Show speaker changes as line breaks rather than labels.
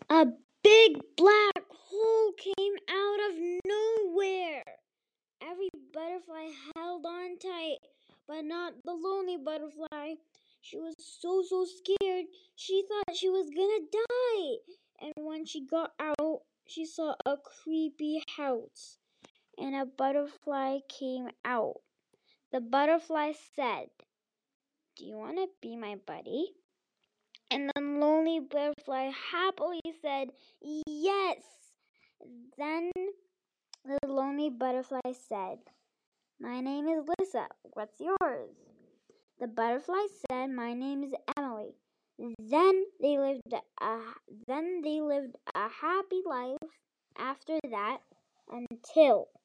A big black hole came out of nowhere. Every butterfly held on tight, but not the lonely butterfly. She was so scared. She thought she was gonna die. And when she got out, she saw a creepy house, and a butterfly came out. The butterfly said, "Do you want to be my buddy?" And the lonely butterfly happily said, "Yes." Then the lonely butterfly said, "My name is Lisa. What's yours?" The butterfly said, "My name is Emily." Then they lived a happy life after that until